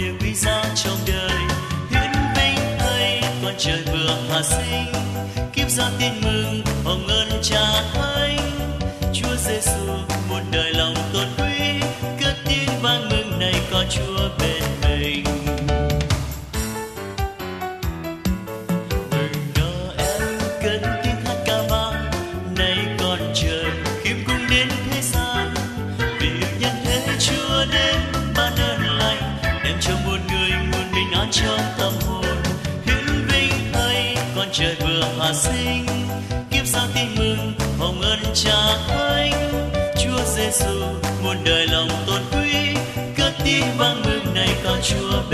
điều quý giá trong đời. Hiến vinh thay con trời vừa hạ sinh, kiếp ra tin mừng hồng ơn Cha Thánh. Chúa Giêsu muôn đời lòng tôn quý, cất tiếng vang mừng này có Chúa bên mình. Mừng Noel cất tiếng hát ca vang, nay con trời khiêm cung đến thế gian. Vì nhân thế Chúa đến ban ơn lành, đem cho muôn người nguồn bình an trong tâm hồn. Hiến vinh thay con trời vừa hạ sinh, kiếp sau tin mừng hồng ơn Cha Thánh. Chúa Giêsu muôn đời lòng tôn quý, cất tiếng vang mừng này có Chúa